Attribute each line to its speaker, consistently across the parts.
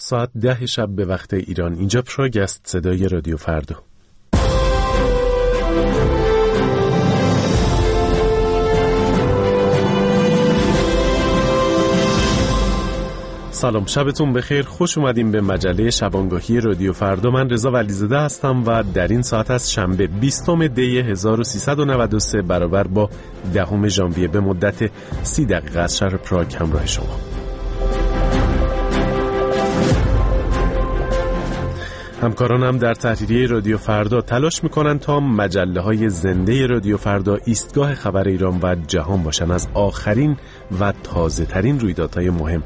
Speaker 1: ساعت 10 شب به وقت ایران. اینجا پراگ است، صدای رادیو فردا. سلام، شبتون بخیر. خوش اومدیم به مجله شبانگاهی رادیو فردا. من رضا ولیزاده هستم و در این ساعت از شنبه 20 دی 1393 برابر با 10 ژانویه به مدت 30 دقیقه از شهر پراگ همراه شما. همکارانم در تحریریه رادیو فردا تلاش میکنن تا مجله‌های زنده رادیو فردا ایستگاه خبر ایران و جهان باشن، از آخرین و تازه ترین رویدادهای مهم.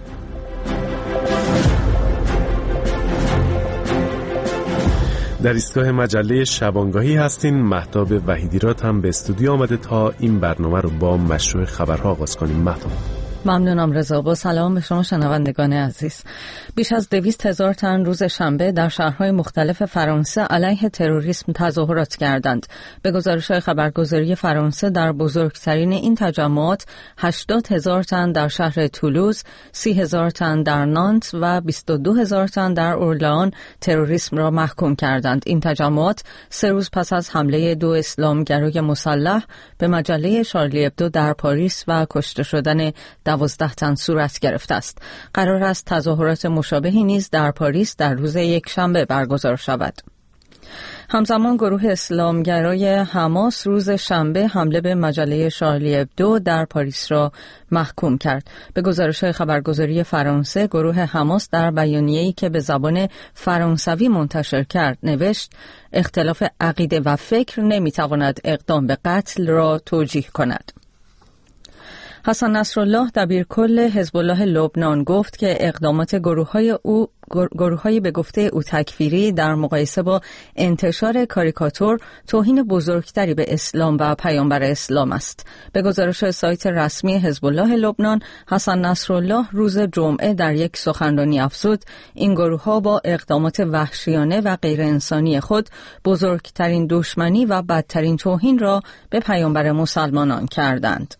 Speaker 1: در ایستگاه مجله شبانگاهی هستین. مهتاب وحیدیراد هم به استودیو آمده تا این برنامه رو با مشروع خبرها آغاز کنیم. مهتاب.
Speaker 2: ممنونم رضا. با سلام به شما شنوندگان عزیز. بیش از 200,000 تن روز شنبه در شهرهای مختلف فرانسه علیه تروریسم تظاهرات کردند. به گزارش خبرگزاری فرانسه در بزرگترین این تجمعات 80,000 تن در شهر تولوز، 30,000 تن در نانت و 22,000 تن در اورلئان تروریسم را محکوم کردند. این تجمعات 3 روز پس از حمله 2 اسلامگرای مسلح به مجله شارلی ابدو در پاریس و کشته شدن 12 تن صورت گرفته است. قرار است تظاهرات مشابهی نیز در پاریس در روز یکشنبه برگزار شود. همزمان گروه اسلامگرای حماس روز شنبه حمله به مجله شارلی ابدو در پاریس را محکوم کرد. به گزارش خبرگزاری فرانسه، گروه حماس در بیانیه‌ای که به زبان فرانسوی منتشر کرد نوشت: اختلاف عقیده و فکر نمی‌تواند اقدام به قتل را توجیه کند. حسن نصرالله دبیرکل حزب الله لبنان گفت که اقدامات گروه‌های به گفته او تکفیری در مقایسه با انتشار کاریکاتور توهین بزرگتری به اسلام و پیامبر اسلام است. به گزارش سایت رسمی حزب الله لبنان، حسن نصرالله روز جمعه در یک سخنرانی افزود این گروه‌ها با اقدامات وحشیانه و غیر انسانی خود بزرگترین دشمنی و بدترین توهین را به پیامبر مسلمانان کردند.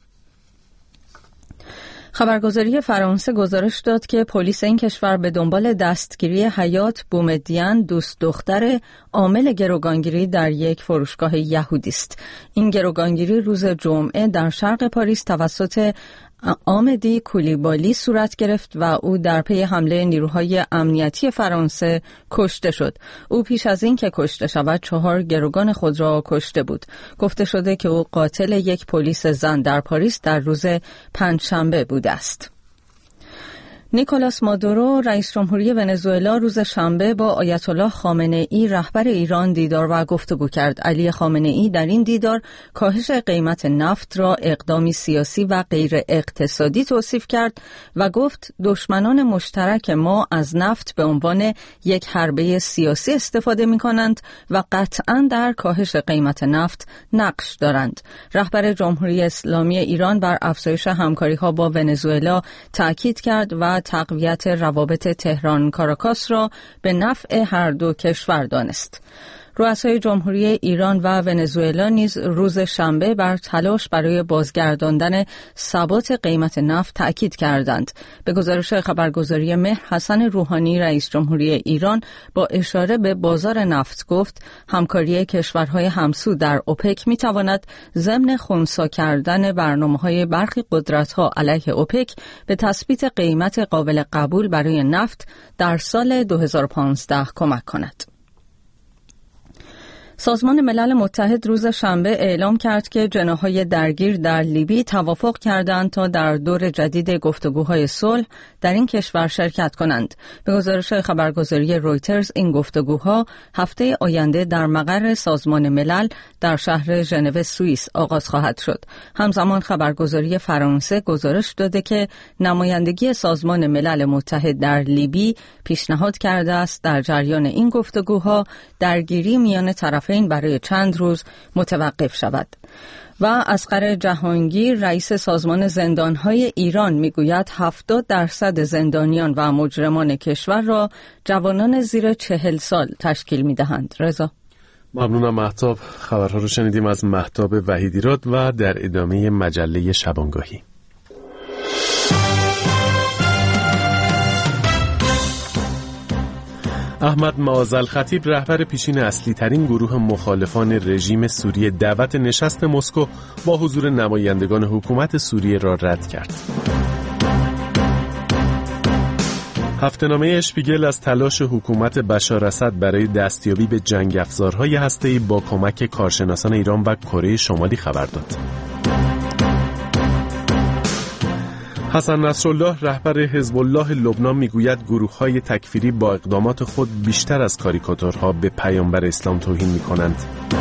Speaker 2: خبرگزاری فرانسه گزارش داد که پلیس این کشور به دنبال دستگیری حیات بومدیان، دوست دختر عامل گروگانگیری در یک فروشگاه یهودی است. این گروگانگیری روز جمعه در شرق پاریس توسط آمدی کولیبالی صورت گرفت و او در پی حمله نیروهای امنیتی فرانسه کشته شد. او پیش از این که کشته شود 4 گروگان خود را کشته بود. گفته شده که او قاتل یک پلیس زن در پاریس در روز پنجشنبه بوده است. نیکولاس مادورو رئیس جمهوری ونزوئلا روز شنبه با آیت الله خامنه ای رهبر ایران دیدار و گفتگو کرد. علی خامنه ای در این دیدار کاهش قیمت نفت را اقدامی سیاسی و غیر اقتصادی توصیف کرد و گفت دشمنان مشترک ما از نفت به عنوان یک حربه سیاسی استفاده می کنند و قطعاً در کاهش قیمت نفت نقش دارند. رهبر جمهوری اسلامی ایران بر افزایش همکاری ها با ونزوئلا تاکید کرد و تقویت روابط تهران کاراکاس را به نفع هر دو کشور دانست. رؤسای جمهوری ایران و ونزوئلا نیز روز شنبه بر تلاش برای بازگرداندن ثبات قیمت نفت تأکید کردند. به گزارش خبرگزاری مهر، حسن روحانی رئیس جمهوری ایران با اشاره به بازار نفت گفت همکاری کشورهای همسو در اوپک می‌تواند ضمن خنثی کردن برنامه‌های برخی قدرت‌ها علیه اوپک به تثبیت قیمت قابل قبول برای نفت در سال 2015 کمک کند. سازمان ملل متحد روز شنبه اعلام کرد که جناح‌های درگیر در لیبی توافق کردند تا در دور جدید گفتگوهای صلح در این کشور شرکت کنند. به گزارش خبرگزاری رویترز این گفتگوها هفته آینده در مقر سازمان ملل در شهر ژنو سوئیس آغاز خواهد شد. همزمان خبرگزاری فرانسه گزارش داده که نمایندگی سازمان ملل متحد در لیبی پیشنهاد کرده است در جریان این گفتگوها درگیری میان طرفین برای چند روز متوقف شود. و اصغر جهانگیر رئیس سازمان زندانهای ایران میگوید 70% زندانیان و مجرمان کشور را جوانان زیر 40 سال تشکیل میدهند. رضا.
Speaker 1: ممنونم مهتاب. خبرها رو شنیدیم از مهتاب وحیدیراد و در ادامه مجله شبانگاهی. احمد معاذالخطیب رهبر پیشین اصلی ترین گروه مخالفان رژیم سوریه دعوت نشست مسکو با حضور نمایندگان حکومت سوریه را رد کرد. هفته‌نامه اشپیگل از تلاش حکومت بشار اسد برای دستیابی به جنگ افزارهای هسته‌ای با کمک کارشناسان ایران و کره شمالی خبر داد. حسن نصرالله رهبر حزب الله لبنان میگوید گروه‌های تکفیری با اقدامات خود بیشتر از کاریکاتورها به پیامبر اسلام توهین می‌کنند.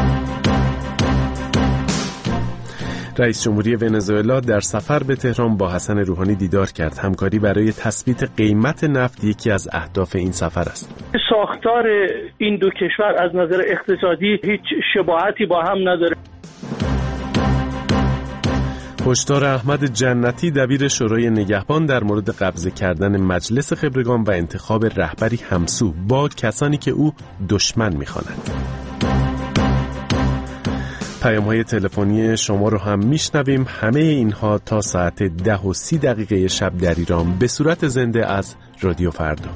Speaker 1: رئیس جمهوری ونزوئلا در سفر به تهران با حسن روحانی دیدار کرد. همکاری برای تثبیت قیمت نفت یکی از اهداف این سفر است.
Speaker 3: ساختار این دو کشور از نظر اقتصادی هیچ شباهتی با هم نداره.
Speaker 1: هشدار احمد جنتی دبیر شورای نگهبان در مورد قبضه کردن مجلس خبرگان و انتخاب رهبری همسو با کسانی که او دشمن می‌خواند. پیام‌های تلفنی شما رو هم میشنویم. همه اینها تا ساعت 10:30 شب در ایران به صورت زنده از رادیو فردا.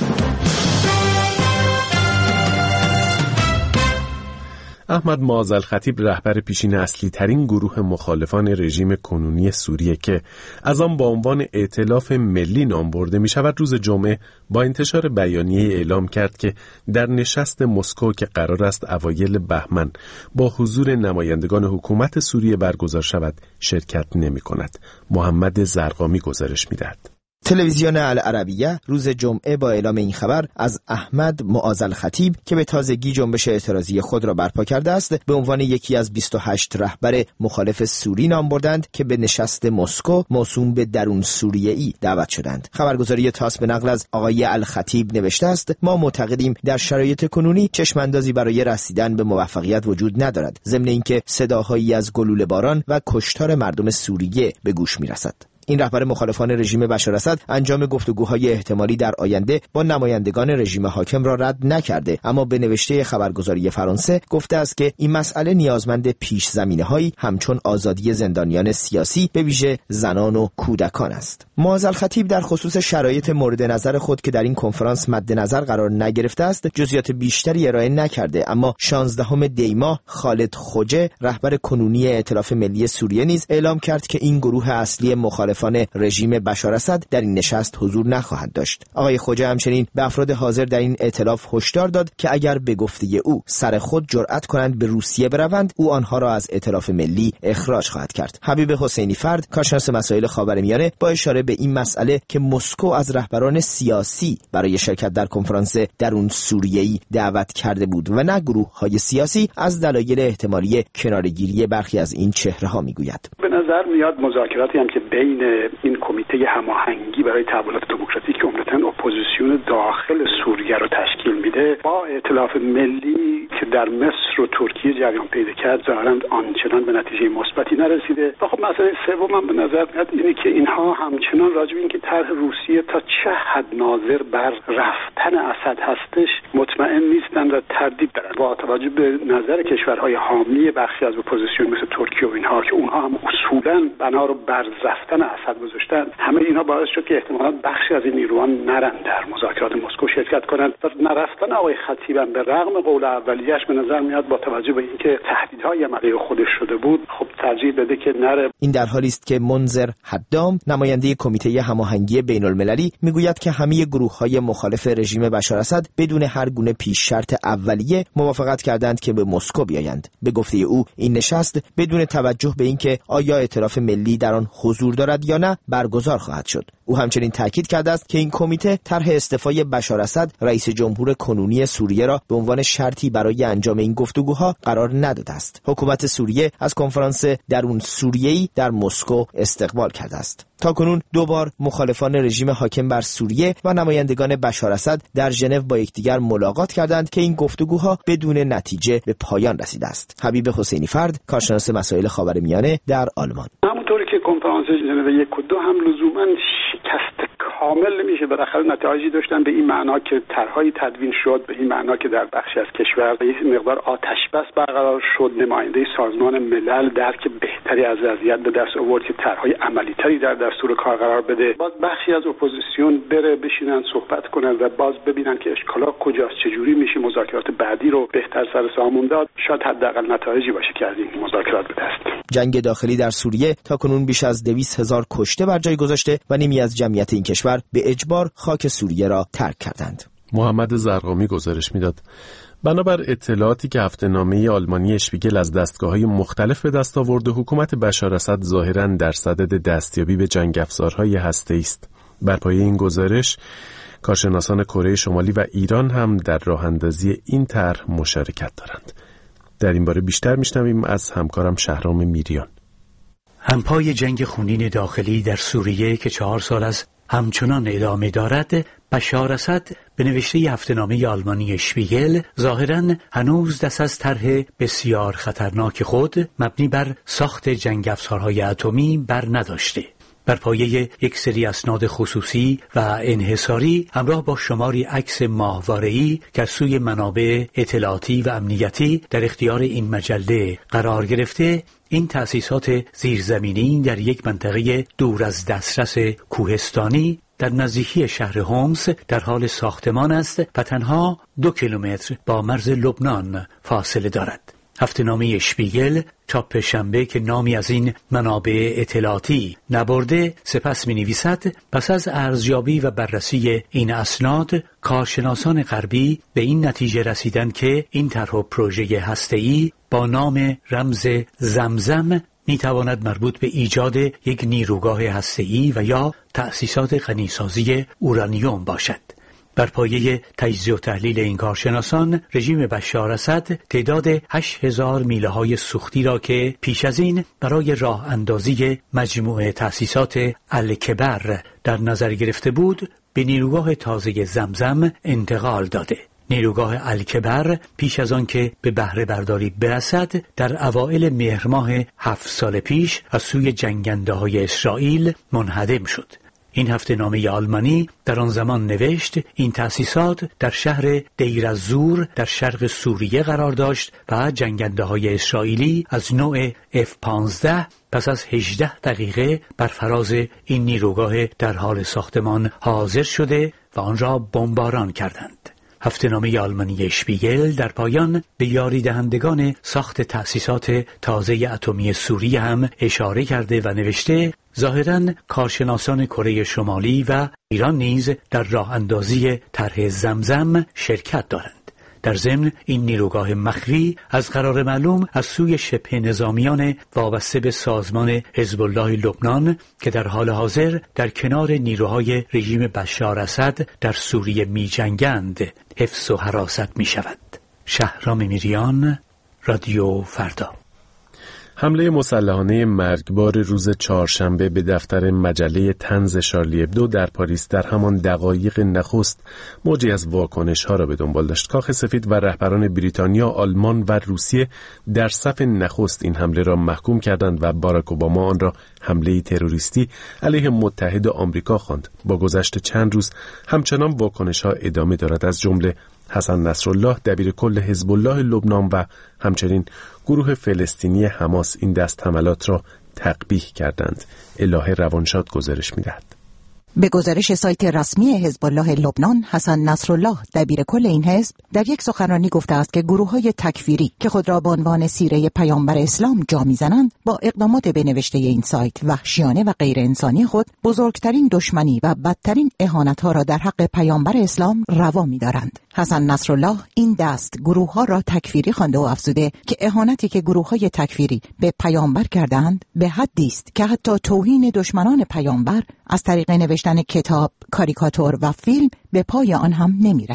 Speaker 1: احمد معاذالخطیب رهبر پیشین اصلی ترین گروه مخالفان رژیم کنونی سوریه که از آن با عنوان ائتلاف ملی نام برده می شود روز جمعه با انتشار بیانیه اعلام کرد که در نشست مسکو که قرار است اوایل بهمن با حضور نمایندگان حکومت سوریه برگزار شود شرکت نمی کند. محمد زرقامی گزارش می دهد.
Speaker 4: تلویزیون العربیه روز جمعه با اعلام این خبر از احمد معاذالخطیب که به تازگی جنبش اعتراضی خود را برپا کرده است به عنوان یکی از 28 رهبر مخالف سوری نام بردند که به نشست مسکو موسوم به درون سوریه‌ای دعوت شدند. خبرگزاری تاس به نقل از آقای الخطیب نوشته است: ما معتقدیم در شرایط کنونی چشماندازی برای رسیدن به موفقیت وجود ندارد، ضمن اینکه صداهایی از گلوله باران و کشتار مردم سوریه به گوش می‌رسد. این رهبر مخالفان رژیم بشار اسد انجام گفتگوهای احتمالی در آینده با نمایندگان رژیم حاکم را رد نکرده، اما به نوشته خبرگزاری فرانسه گفته است که این مسئله نیازمند پیش زمینه‌هایی همچون آزادی زندانیان سیاسی به ویژه زنان و کودکان است. معاذالخطیب در خصوص شرایط مورد نظر خود که در این کنفرانس مد نظر قرار نگرفته است جزئیات بیشتری ارائه نکرده، اما 16 دی ماه خالد خوجه رهبر کنونی ائتلاف ملی سوریه نیز اعلام کرد که این گروه اصلی مخالفان رژیم بشار اسد در این نشست حضور نخواهد داشت. آقای خوجه همچنین به افراد حاضر در این ائتلاف هشدار داد که اگر به گفته او سر خود جرأت کنند به روسیه بروند او آنها را از ائتلاف ملی اخراج خواهد کرد. حبیب حسینی فرد کارشناس مسائل خاورمیانه با اشاره به این مسئله که مسکو از رهبران سیاسی برای شرکت در کنفرانس درون سوریه‌ای دعوت کرده بود و نه گروه‌های سیاسی از دلایل احتمالی کناره‌گیری برخی از این چهره‌ها میگوید.
Speaker 5: به نظر میاد مذاکراتی هم که بین این کمیته هماهنگی برای تحولات دموکراتیک که عمدتاً اپوزیسیون داخل سوریه رو تشکیل میده با ائتلاف ملی که در مصر و ترکیه جریان پیدا کرد ظاهراً آنچنان به نتیجه مثبتی نرسیده. و خب مسئله سوم هم به نظر میاد اینه که اینها همچنان راجع به اینکه طرح روسیه تا چه حد ناظر بر رفتن اسد هستش مطمئن نیستن و تردید دارن. با توجه به نظر کشورهای حامی بخشی از اپوزیسیون مثل ترکیه و اینها که اونها هم اصولاً بنا رو بر رفتن اسد گذاشتن، همه اینا باعث شد که احتمالاً بخشی از این نیروان نرن در مذاکرات مسکو شرکت کنند. و نرفتن آقای خطیب به رغم قول اولیه‌اش به نظر میاد با توجه به اینکه تهدیدهای عملی خودش شده بود خب ترجیح داده که نره.
Speaker 4: این در حالی است که منذر حدام نماینده کمیته هماهنگی بین‌المللی میگوید که همه گروه‌های مخالف رژیم بشار اسد بدون هر گونه پیش شرط اولیه موافقت کردند که به مسکو بیایند. به گفته او این نشست بدون توجه به اینکه آیا ائتلاف ملی در آن حضور دارد یا نه برگزار خواهد شد. او همچنین تاکید کرده است که این کمیته طرح استعفای بشار اسد رئیس جمهور کنونی سوریه را به عنوان شرطی برای انجام این گفتگوها قرار نداده است. حکومت سوریه از کنفرانس درون سوریه‌ای در مسکو استقبال کرده است. تاکنون دو بار مخالفان رژیم حاکم بر سوریه و نمایندگان بشار اسد در ژنو با یکدیگر ملاقات کردند که این گفتگوها بدون نتیجه به پایان رسیده است. حبیب حسینی فرد کارشناس مسائل خاورمیانه در آلمان:
Speaker 5: همونطوری که کنفرانس ژنو 1 و 2 هم لزوما شکست کامل نمیشه. بالاخره نتایجی داشتن به این معنا که طرحهای تدوین شد، به این معنا که در بخشی از کشور به یک مقدار آتش بس برقرار شد. نماینده سازمان ملل درک بهتری از وضعیت به دست آورد که طرحهای عملی‌تری در دستور کار قرار بده. باز بخشی از اپوزیسیون بره بشینن صحبت کنن و باز ببینن که اشکالات کجاست، چجوری میشه مذاکرات بعدی رو بهتر سر سامون داد. شاید حداقل نتایجی باشه که از این مذاکرات به دست.
Speaker 4: جنگ داخلی در سوریه تاکنون بیش از 200,000 کشته بر جای گذاشته و نیمی از جمعیت این کشور به اجبار خاک سوریه را ترک کردند.
Speaker 1: محمد زرقامی گزارش میداد. بنابر اطلاعاتی که هفته‌نامه آلمانی اشپیگل از دستگاه‌های مختلف به دست آورد، حکومت بشار اسد ظاهراً در صدد دستیابی به جنگ افزارهای هسته‌ای است. بر پایه این گزارش کارشناسان کره شمالی و ایران هم در راه‌اندازی این طرح مشارکت دارند. در این باره بیشتر میشنویم از همکارم شهرام میریان.
Speaker 6: همپای جنگ خونین داخلی در سوریه که 4 سال از همچنان ادامه دارد، بشار اسد به نوشته هفته‌نامه آلمانی اشپیگل ظاهراً هنوز دست از طرح بسیار خطرناک خود مبنی بر ساخت جنگ افزارهای اتمی بر نداشته. بر پایه یک سری اسناد خصوصی و انحصاری همراه با شماری عکس ماهواره‌ای که از سوی منابع اطلاعاتی و امنیتی در اختیار این مجله قرار گرفته، این تأسیسات زیرزمینی در یک منطقه دور از دسترس کوهستانی در نزدیکی شهر هومس در حال ساختمان است و تنها 2 کیلومتر با مرز لبنان فاصله دارد. هفته‌نامه اشپیگل چاپ شنبه که نامی از این منابع اطلاعاتی نبرده سپس می‌نویسد پس از ارزیابی و بررسی این اسناد، کارشناسان غربی به این نتیجه رسیدند که این طرح پروژه هسته‌ای با نام رمز زمزم می‌تواند مربوط به ایجاد یک نیروگاه هسته‌ای و یا تأسیسات غنیسازی اورانیوم باشد. بر پایه تجزیه و تحلیل این کارشناسان، رژیم بشار اسد تعداد 8,000 میله‌های سوختی را که پیش از این برای راه اندازی مجموعه تأسیسات الکبر در نظر گرفته بود، به نیروگاه تازه زمزم انتقال داده. نیروگاه الکبر پیش از آن که به بهره برداری برسد، در اوائل مهر ماه 7 سال پیش از سوی جنگنده‌های اسرائیل منهدم شد. این هفته‌نامه آلمانی در آن زمان نوشت این تأسیسات در شهر دیر از-زور در شرق سوریه قرار داشت و جنگنده‌های اسرائیلی از نوع F-15 پس از 18 دقیقه بر فراز این نیروگاه در حال ساختمان حاضر شده و آن را بمباران کردند. هفته‌نامه آلمانی اشپیگل در پایان به یاری دهندگان ساخت تأسیسات تازه اتمی سوریه هم اشاره کرده و نوشته ظاهراً کارشناسان کره شمالی و ایران نیز در راه اندازی طرح زمزم شرکت دارند. در ضمن این نیروگاه مخفی از قرار معلوم از سوی شبه نظامیان وابسته به سازمان حزب الله لبنان که در حال حاضر در کنار نیروهای رژیم بشار اسد در سوریه می جنگند حفظ و حراست می شود. شهرام میریان، رادیو فردا.
Speaker 1: حمله مسلحانه مرگبار روز چهارشنبه به دفتر مجله طنز شارلی ابدو در پاریس در همان دقایق نخست موجی از واکنش‌ها را به دنبال داشت. کاخ سفید و رهبران بریتانیا، آلمان و روسیه در صف نخست این حمله را محکوم کردند و باراک اوباما آن را حمله تروریستی علیه متحد آمریکا خواند. با گذشت چند روز همچنان واکنش‌ها ادامه دارد. از جمله حسن نصرالله دبیر کل حزب الله لبنان و همچنین گروه فلسطینی حماس این دست حملات را تقبیح کردند. الهه روانشاد گزارش می‌دهد.
Speaker 7: به گزارش سایت رسمی حزب الله لبنان، حسن نصرالله دبیر کل این حزب در یک سخنرانی گفته است که گروه‌های تکفیری که خود را به عنوان سیره پیامبر اسلام جا می‌زنند با اقدامات به نوشته این سایت وحشیانه و غیر انسانی خود بزرگترین دشمنی و بدترین اهانت‌ها را در حق پیامبر اسلام روا می‌دارند. حسن نصرالله این دست گروه‌ها را تکفیری خوانده و افزوده که اهانتی که گروه‌های تکفیری به پیامبر کردند به حدی است که حتی توهین دشمنان پیامبر از طریق نوشتن کتاب، کاریکاتور و فیلم به پای آن هم نمی‌رسد.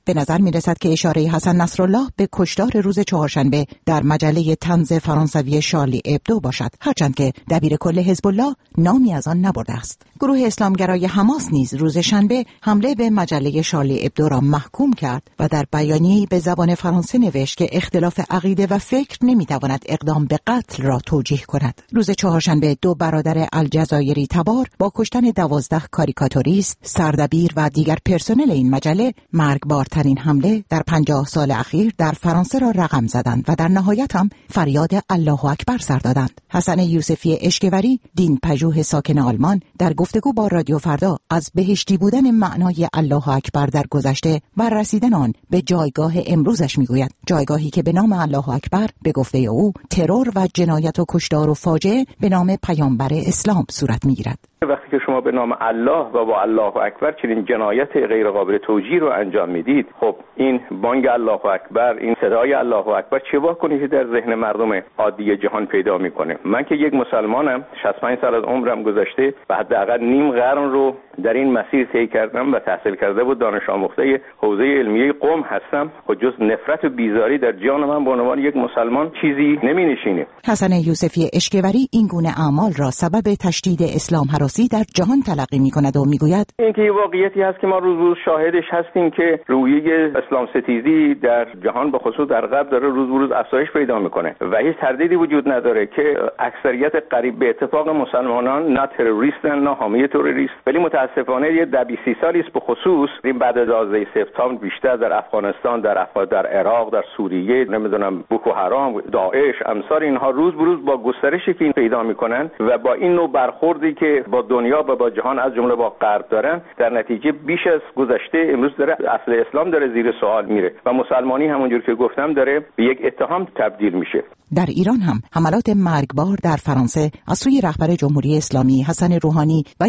Speaker 7: به نظر می‌رسد که اشاره حسن نصرالله به کشتار روز چهارشنبه در مجله طنز فرانسوی شارلی ابدو باشد، هرچند که دبیر کل حزب الله نامی از آن نبرده است. گروه اسلامگرای حماس نیز روز شنبه حمله به مجله شارلی ابدو را محکوم کرد و در بیانیه‌ای به زبان فرانسه نوشت که اختلاف عقیده و فکر نمی‌تواند اقدام به قتل را توجیه کند. روز چهارشنبه 2 برادر الجزایری تبار با کشتن 12 کاریکاتوریست، سردبیر و دیگر پرسنل این مجله مرگبارترین حمله در 50 سال اخیر در فرانسه را رقم زدند و در نهایت هم فریاد الله اکبر سر دادند. حسن یوسفی اشکوری، دین پژوه ساکن آلمان، در گفتگو با رادیو فردا از بهشتی بودن معنای الله اکبر در گذشته و رسیدن آن به جایگاه امروزش میگوید، جایگاهی که به نام الله اکبر به گفته او ترور و جنایت و کشتار و فاجعه به نام پیامبر اسلام صورت میگیرد.
Speaker 8: وقتی که شما به نام الله و با الله اکبر چنین جنایت غیر قابل توجیه رو انجام میدید، خب این بانگ الله اکبر، این صدای الله اکبر چه واکنشی در ذهن مردم عادی جهان پیدا میکنه؟ من که یک مسلمانم، 65 سال از عمرم گذشته و حداقل نیم قرن رو در این مسیر طی کردم و تحصیل کرده بود دانش آموخته حوزه علمیه قم هستم. خود جز نفرت و بیزاری در جان من به عنوان یک مسلمان چیزی نمینشینه.
Speaker 7: حسن یوسفی اشکوری این گونه اعمال را سبب تشدید اسلام هراسی در جهان تلقی می‌کند و میگوید
Speaker 8: اینکه یه واقعیتی هست که ما روز روز شاهدش هستیم که رویه اسلام ستیزی در جهان به خصوص در غرب داره روز به روز افزایش پیدا میکنه و هیچ تردیدی وجود نداره که اکثریت قریب به اتفاق مسلمانان نه تروریستن نه حامی تروریست، ولی متاسفانه یه 20 سالی است به خصوص این بعد از 11 سپتامبر بیشتر در افغانستان، در عراق، در سوریه، نمیدونم بوکو حرام، داعش، امثال اینها روز به روز با گسترشی که پیدا میکنن و با این نوع برخوردی که با دنیا و با جهان از جمله با غرب دارن، در نتیجه بیش از گذشته امروز داره اصل اسلام داره زیر سوال میره و مسلمانی همونجور که گفتم داره به یک اتهام تبدیل میشه.
Speaker 7: در ایران هم حملات مرگبار در فرانسه از سوی رهبر جمهوری اسلامی حسن روحانی و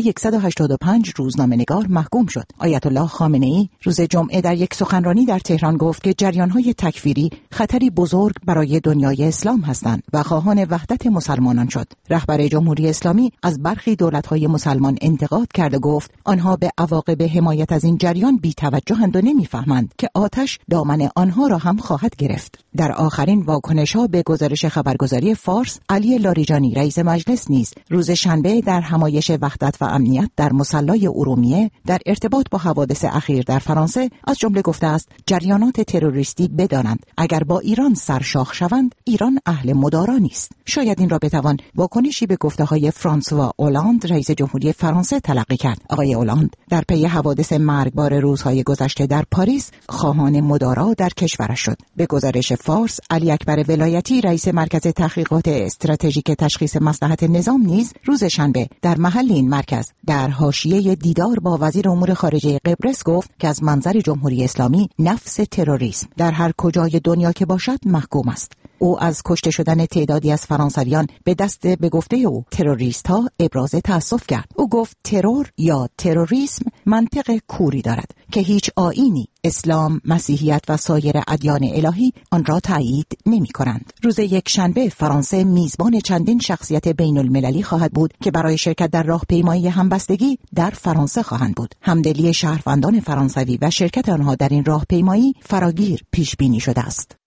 Speaker 7: 185 روزنامه‌نگار محکوم شد. آیت الله خامنه‌ای روز جمعه در یک سخنرانی در تهران گفت که جریان‌های تکفیری خطری بزرگ برای دنیای اسلام هستند و خواهان وحدت مسلمانان شد. رهبر جمهوری اسلامی از برخی دولت‌های مسلمان انتقاد کرد و گفت آنها به عواقب حمایت از این جریان بی‌توجه‌اند و نمی‌فهمند که آتش دامن آنها را هم خواهد گرفت. در آخرین واکنش‌ها به گزارش خبرگزاری فارس، علی لاریجانی رئیس مجلس نیز روز شنبه در همایش وحدت و امنیت در مصلی ارومیه در ارتباط با حوادث اخیر در فرانسه از جمله گفته است جریانات تروریستی بدانند اگر با ایران سرشاخ شوند ایران اهل مدارا نیست. شاید این را بتوان واکنشی به گفته‌های فرانسوا اولاند رئیس جمهوری فرانسه تلقی کرد. آقای اولاند در پی حوادث مرگبار روزهای گذشته در پاریس خواهان مدارا در کشورش شد. به گزارش فارس، علی اکبر ولایتی رئیس مرکز تحقیقات استراتژیک تشخیص مصلحت نظام نیز روز شنبه در محل این مرکز در حاشیه دیدار با وزیر امور خارجه قبرس گفت که از منظر جمهوری اسلامی نفس تروریسم در هر کجای دنیا که باشد محکوم است. او از کشته شدن تعدادی از فرانسویان به دست به گفته او تروریست ها ابراز تأسف کرد. او گفت ترور یا تروریسم منطق کوری دارد که هیچ آیینی، اسلام، مسیحیت و سایر ادیان الهی آن را تایید نمی کنند. روز یکشنبه فرانسه میزبان چندین شخصیت بین المللی خواهد بود که برای شرکت در راهپیمایی همبستگی در فرانسه خواهند بود. همدلی شهروندان فرانسوی و شرکت آنها در این راهپیمایی فراگیر پیش بینی شده است.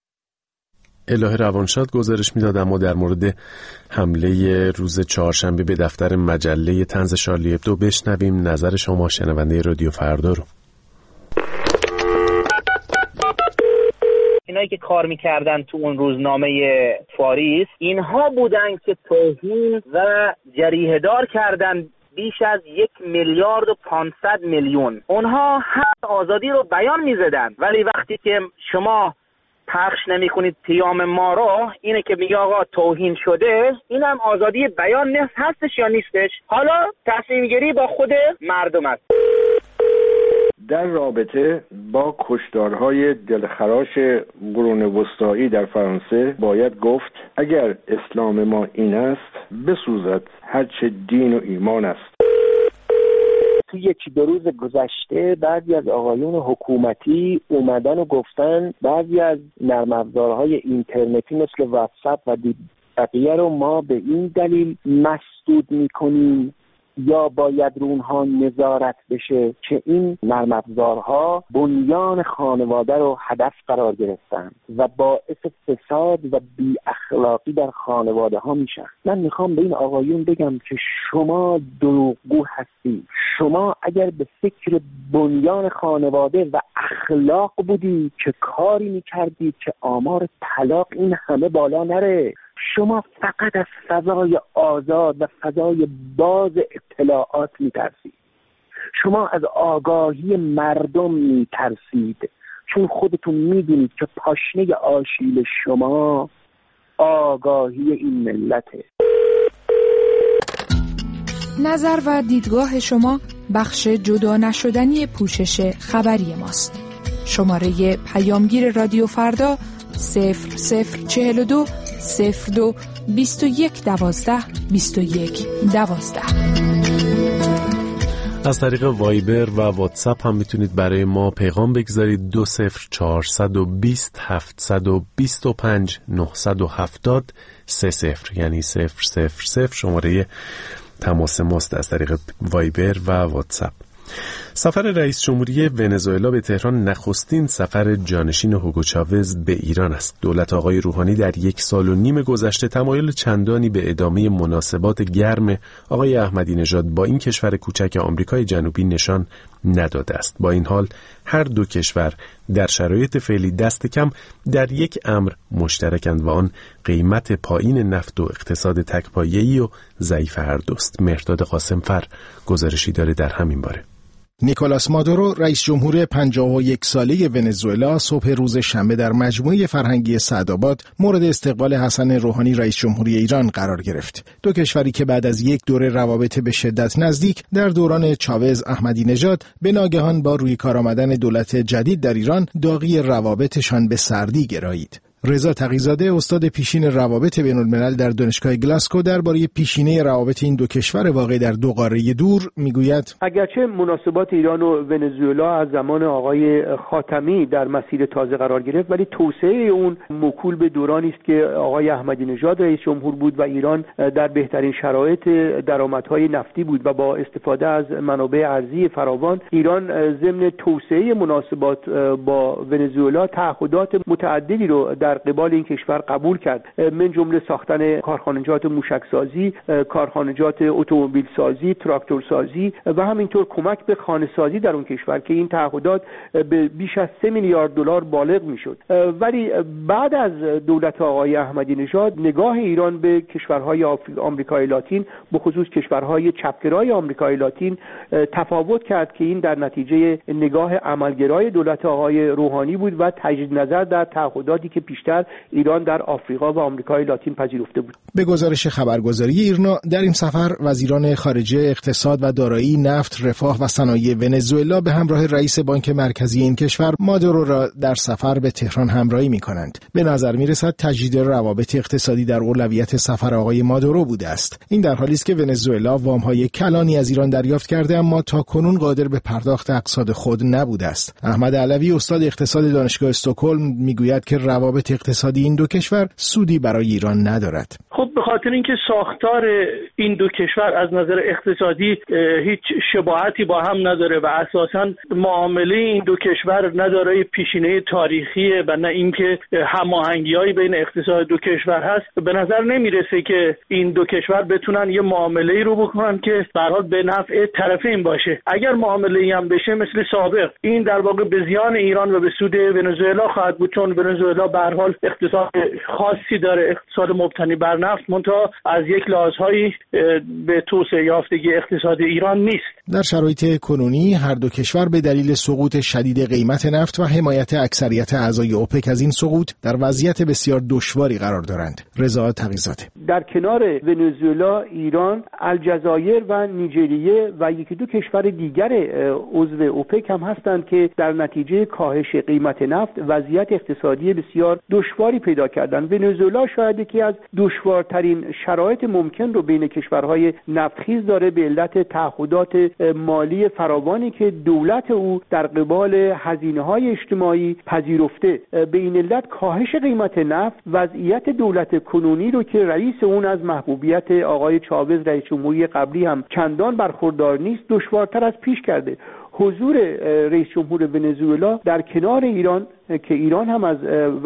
Speaker 1: الهه روانشاد گزارش میداد اما در مورد حمله روز چهارشنبه به دفتر مجله طنز شارلی ابدو بشنویم نظر شما شنونده رادیو فردا رو.
Speaker 9: اینایی که کار میکردن تو اون روزنامه فاریس اینها بودن که توهین و جریحه دار کردن بیش از 1,500,000,000. اونها حق آزادی رو بیان میزدن، ولی وقتی که شما پخش نمی کنید پیام ما رو، اینه که میگه آقا توهین شده، اینم آزادی بیان هستش یا نیستش؟ حالا تصمیم گیری با خود مردم است.
Speaker 5: در رابطه با کشتارهای دلخراش قرون وسطایی در فرانسه باید گفت اگر اسلام ما این است بسوزد هرچه دین و ایمان است.
Speaker 10: تو 1-2 روز گذشته بعضی از آقایون حکومتی اومدن و گفتن بعضی از نرم افزارهای اینترنتی مثل واتساپ و بقیه رو ما به این دلیل مسدود میکنیم یا باید رو اونها نظارت بشه که این نرم افزارها بنیان خانواده رو هدف قرار گرفتن و باعث فساد و بی اخلاقی در خانواده ها میشن. من میخوام به این آقایون بگم که شما دروغگو هستید. شما اگر به فکر بنیان خانواده و اخلاق بودید که کاری میکردید که آمار طلاق این همه بالا نره. شما فقط از فضای آزاد و فضای باز اطلاعات میترسید. شما از آگاهی مردم میترسید، چون خودتون میدونید که پاشنه آشیل شما آگاهی این ملته.
Speaker 11: نظر و دیدگاه شما بخش جدا نشدنی پوشش خبری ماست. شماره پیامگیر رادیو فردا 0042 02 21 12 21 12.
Speaker 1: از طریق وایبر و واتساپ هم میتونید برای ما پیغام بگذارید. 20420 725 970 30 یعنی 000 شماره تماس ماست از طریق وایبر و واتساپ. سفر رئیس جمهوری ونزوئلا به تهران نخستین سفر جانشین هوگو چاوز به ایران است. دولت آقای روحانی در 1.5 سال گذشته تمایل چندانی به ادامه مناسبات گرم آقای احمدی نژاد با این کشور کوچک آمریکای جنوبی نشان نداده است. با این حال هر دو کشور در شرایط فعلی دست کم در یک امر مشترکند و آن قیمت پایین نفت و اقتصاد تک‌پایه‌ای و ضعیف هر دوست. مهرداد قاسمفر گزارشی داره در همین باره.
Speaker 12: نیکولاس مادورو رئیس جمهور 51 ساله ونزوئلا صبح روز شنبه در مجموعه فرهنگی سعدآباد مورد استقبال حسن روحانی رئیس جمهوری ایران قرار گرفت. دو کشوری که بعد از یک دوره روابط به شدت نزدیک در دوران چاوز احمدی نژاد به ناگهان با روی کار آمدن دولت جدید در ایران داغی روابطشان به سردی گرایید. رضا تقی‌زاده استاد پیشین روابط بین‌الملل در دانشگاه گلاسکو درباره پیشینه روابط این دو کشور واقع در دو قاره دور میگوید:
Speaker 13: اگرچه مناسبات ایران و ونزوئلا از زمان آقای خاتمی در مسیر تازه قرار گرفت، ولی توسعه اون موکول به دورانی است که آقای احمدی نژاد رئیس جمهور بود و ایران در بهترین شرایط درآمدهای نفتی بود و با استفاده از منابع ارزی فراوان ایران ضمن توسعه مناسبات با ونزوئلا تعهدات متعددی رو در قبال این کشور قبول کرد، من جمله ساختن کارخانجات موشکسازی، کارخانجات اتومبیل سازی، تراکتور سازی و همینطور کمک به خانه سازی در اون کشور که این تعهدات به بیش از 3 میلیارد دلار بالغ میشد. ولی بعد از دولت آقای احمدی نژاد نگاه ایران به کشورهای آمریکای لاتین، به خصوص کشورهای چپگرای آمریکای لاتین تفاوت کرد که این در نتیجه نگاه عملگرای دولت آقای روحانی بود و تجدید نظر در تعهداتی که پیشتر ایران در آفریقا و آمریکای لاتین پذیرفته بود.
Speaker 12: به گزارش خبرگزاری ایرنا در این سفر وزیران خارجه، اقتصاد و دارایی، نفت، رفاه و صنایع ونزوئلا به همراه رئیس بانک مرکزی این کشور مادورو را در سفر به تهران همراهی می‌کنند. به نظر می‌رسد تجدید روابط اقتصادی در اولویت سفر آقای مادورو بوده است. این در حالی است که ونزوئلا وام‌های کلانی از ایران دریافت کرده اما تاکنون قادر به پرداخت اقساط خود نبوده است. احمد علوی استاد اقتصاد دانشگاه استکهلم میگوید که روابط اقتصادی این دو کشور سودی برای ایران ندارد.
Speaker 3: خب به خاطر اینکه ساختار این دو کشور از نظر اقتصادی هیچ شباهتی با هم نداره و اساساً معامله این دو کشور نداره پیشینه تاریخی و نه اینکه هماهنگی‌های بین اقتصاد دو کشور هست، به نظر نمیرسه که این دو کشور بتونن یه معامله‌ای رو بکنن که به هر حال به نفع طرفین باشه. اگر معامله‌ای هم بشه مثل سابق، این در واقع به زیان ایران و به سود ونزوئلا خواهد بود، چون ونزوئلا به هر حال اقتصاد خاصی داره، اقتصاد مبتنی بر نفت، منتها از یک لحاظهایی به توسعه یافتگی اقتصاد ایران نیست.
Speaker 12: در شرایط کنونی هر دو کشور به دلیل سقوط شدید قیمت نفت و حمایت اکثریت اعضای اوپک از این سقوط در وضعیت بسیار دشواری قرار دارند. رضا تقی‌زاده:
Speaker 13: در کنار ونزوئلا، ایران، الجزایر و نیجریه و یکی دو کشور دیگر عضو اوپک هم هستند که در نتیجه کاهش قیمت نفت وضعیت اقتصادی بسیار دشواری پیدا کردن. ونزوئلا شاید یکی از دشوارترین شرایط ممکن رو بین کشورهای نفتخیز داره به علت تعهدات مالی فراوانی که دولت او در قبال هزینه‌های اجتماعی پذیرفته. به این علت کاهش قیمت نفت وضعیت دولت کنونی رو که رئیس اون از محبوبیت آقای چاوز رئیس جمهوری قبلی هم چندان برخوردار نیست دشوارتر از پیش کرده. حضور رئیس جمهور ونزوئلا در کنار ایران که ایران هم از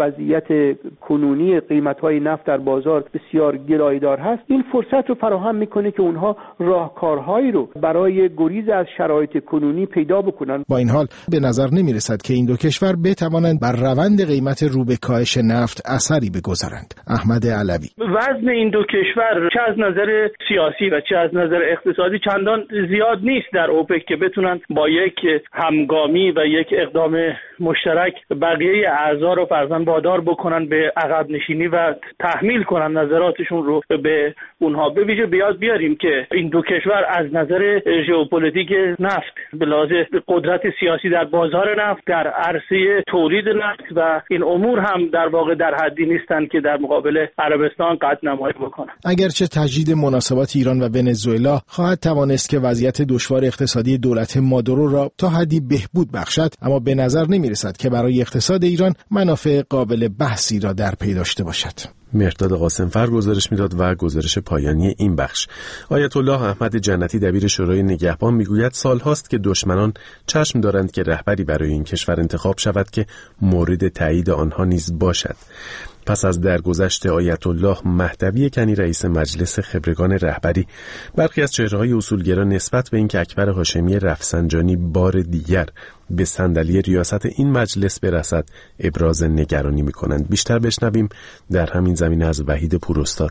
Speaker 13: وضعیت کنونی قیمت‌های نفت در بازار بسیار گرایدار هست، این فرصت رو فراهم میکنه که اونها راهکارهایی رو برای گریز از شرایط کنونی پیدا بکنن.
Speaker 12: با این حال به نظر نمیرسد که این دو کشور بتوانند بر روند قیمت رو به کاهش نفت اثری بگذارند. احمد علوی:
Speaker 3: وزن این دو کشور چه از نظر سیاسی و چه از نظر اقتصادی چندان زیاد نیست در اوپک که بتونن با یک همگامی و یک اقدام مشترک بقیه اعضا رو فرضاً وادار بکنن به عقب نشینی و تحمیل کنن نظراتشون رو به اونها. به ویژه بیاد بیاریم که این دو کشور از نظر ژئوپلیتیک نفت به لحاظ قدرت سیاسی در بازار نفت، در عرصه تولید نفت و این امور هم در واقع در حدی نیستن که در مقابل عربستان قدنمایی بکنن.
Speaker 12: اگرچه تجدید مناسبات ایران و ونزوئلا خواهد توانست که وضعیت دشوار اقتصادی دولت مادورو را تا حدی بهبود بخشد، اما به نظر نمی‌رسد که برای اقتصاد ایران منافع قابل بحثی را در پی داشته باشد.
Speaker 1: مهرداد قاسمفر گزارش میداد و گزارش پایانی این بخش. آیت الله احمد جنتی دبیر شورای نگهبان میگوید سالهاست که دشمنان چشم دارند که رهبری برای این کشور انتخاب شود که مورد تایید آنها نیز باشد. پس از درگذشت آیت الله مهدوی کنی رئیس مجلس خبرگان رهبری، برخی از چهره‌های اصولگرا نسبت به اینکه اکبر هاشمی رفسنجانی بار دیگر به صندلی ریاست این مجلس برسد ابراز نگرانی می‌کنند. بیشتر بشنویم در همین زمینه از وحید پوراستاد.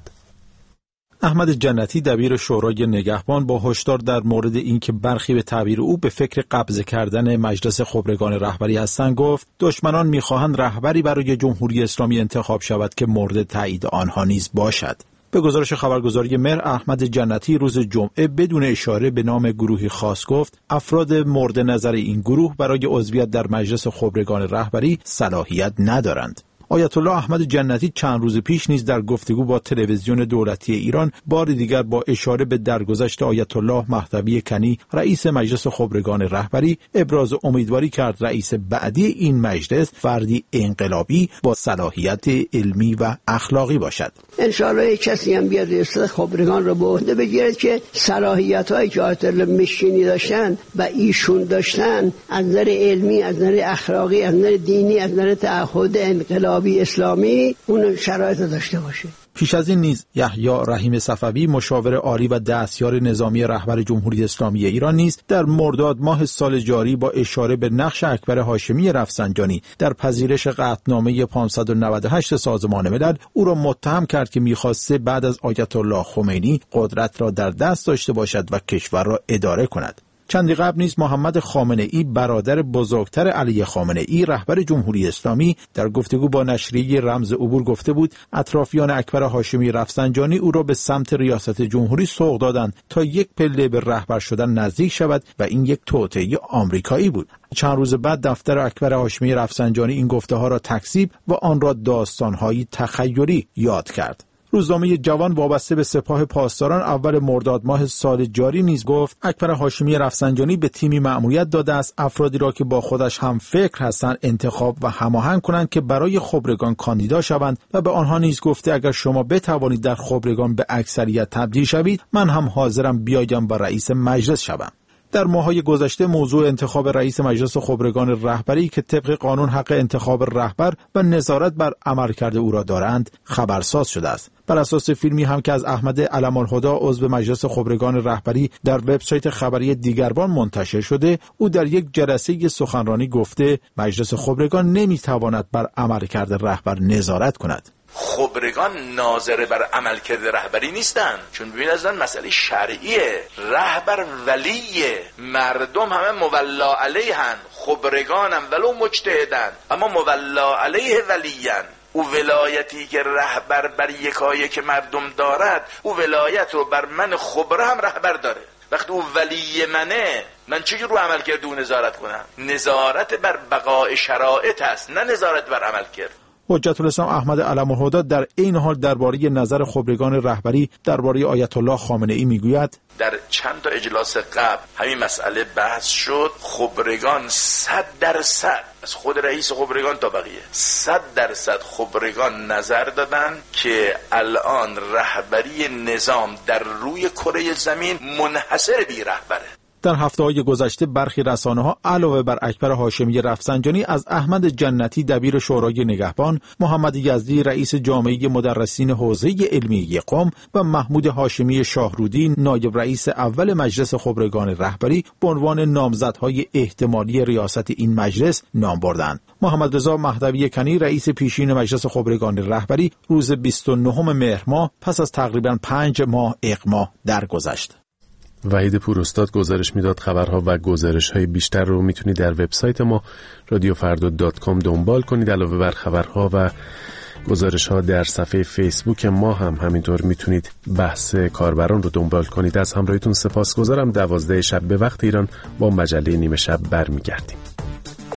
Speaker 14: احمد جنتی دبیر شورای نگهبان با هشدار در مورد اینکه برخی به تعبیر او به فکر قبض کردن مجلس خبرگان رهبری هستند گفت دشمنان می‌خواهند رهبری برای جمهوری اسلامی انتخاب شود که مورد تایید آنها نیز باشد. به گزارش خبرگزاری مهر، احمد جنتی روز جمعه بدون اشاره به نام گروهی خاص گفت افراد مورد نظر این گروه برای عضویت در مجلس خبرگان رهبری صلاحیت ندارند. آیت الله احمد جنتی چند روز پیش نیز در گفتگو با تلویزیون دولتی ایران بار دیگر با اشاره به درگذشت آیت الله مهدوی کنی رئیس مجلس خبرگان رهبری ابراز امیدواری کرد رئیس بعدی این مجلس فردی انقلابی با صلاحیت علمی و اخلاقی باشد.
Speaker 15: ان شاء الله کسی هم بیاد ریاست خبرگان رو به عهده بگیرد که صلاحیت‌هایی که آیت الله مشینی داشتن و ایشون داشتن از نظر علمی، از نظر اخلاقی، از نظر دینی، از نظر تعهد انقلابی اسلامی اون شرایط داشته باشه.
Speaker 14: پیش از این نیز یحیی رحیم صفوی مشاور عالی و دستیار نظامی رهبر جمهوری اسلامی ایران نیز در مرداد ماه سال جاری با اشاره به نقش اکبر هاشمی رفسنجانی در پذیرش قطعنامه 598 سازمان ملل او را متهم کرد که می‌خواسته بعد از آیت الله خمینی قدرت را در دست داشته باشد و کشور را اداره کند. چندی قبل نیز محمد خامنه‌ای برادر بزرگتر علی خامنه‌ای رهبر جمهوری اسلامی در گفتگو با نشریه رمز عبور گفته بود اطرافیان اکبر هاشمی رفسنجانی او را به سمت ریاست جمهوری سوق دادند تا یک پله به رهبر شدن نزدیک شود و این یک توطئه آمریکایی بود. چند روز بعد دفتر اکبر هاشمی رفسنجانی این گفته‌ها را تکذیب و آن را داستان‌هایی تخیلی یاد کرد. روزنامه جوان وابسته به سپاه پاسداران اول مرداد ماه سال جاری نیز گفت اکبر هاشمی رفسنجانی به تیمی مأموریت داده است افرادی را که با خودش هم فکر هستند انتخاب و هماهنگ کنند که برای خبرگان کاندیدا شوند و به آنها نیز گفته اگر شما بتوانید در خبرگان به اکثریت تبدیل شوید من هم حاضرم بیایم و رئیس مجلس شوم. در ماه‌های گذشته موضوع انتخاب رئیس مجلس خبرگان رهبری که طبق قانون حق انتخاب رهبر و نظارت بر عملکرد او را دارند خبرساز شده است. بر اساس فیلمی هم که از احمد علم‌الهدی عضو مجلس خبرگان رهبری در وبسایت خبری دیگربان منتشر شده، او در یک جلسه سخنرانی گفته مجلس خبرگان نمی‌تواند بر عملکرد رهبر نظارت کند.
Speaker 16: خبرگان ناظر بر عملکرد رهبری نیستن، چون ببین از این مسئله شرعیه. رهبر ولیه، مردم همه مولا علیهن، خبرگانم ولو مجتهدن اما مولا علیه ولیان. او ولایتی که رهبر بر یکایک مردم دارد او ولایت رو بر من خبره هم رهبر داره. وقتی او ولی منه من چجور رو عملکرد او نظارت کنم؟ نظارت بر بقای شرایط است نه نظارت بر عملکرد.
Speaker 14: حجت الاسلام احمد علم‌الهدی در این حال درباره نظر خبرگان رهبری درباره آیت الله خامنه‌ای میگوید:
Speaker 16: در چند تا اجلاس قبل همین مسئله بحث شد. خبرگان 100% از خود رئیس خبرگان تا بقیه 100% خبرگان نظر دادن که الان رهبری نظام در روی کره زمین منحصر به رهبره.
Speaker 14: در هفته‌های گذشته برخی رسانه‌ها علاوه بر اکبر هاشمی رفسنجانی از احمد جنتی دبیر شورای نگهبان، محمد یزدی رئیس جامعه مدرسین حوزه علمی قم و محمود هاشمی شاهرودی نایب رئیس اول مجلس خبرگان رهبری به عنوان نامزدهای احتمالی ریاست این مجلس نام بردند. محمد رضا مهدوی کنی رئیس پیشین مجلس خبرگان رهبری روز 29 مهر ماه پس از تقریباً 5 ماه اغما درگذشت.
Speaker 1: وحید پوراستاد گزارش میداد. خبرها و گزارش‌های بیشتر رو میتونید در وبسایت ما radiofardot.com دنبال کنید. علاوه بر خبرها و گزارش‌ها در صفحه فیسبوک ما هم همینطور میتونید بحث کاربران رو دنبال کنید. از همراهیتون سپاسگزارم. 12 شب به وقت ایران با مجله نیمه شب برمیگردیم.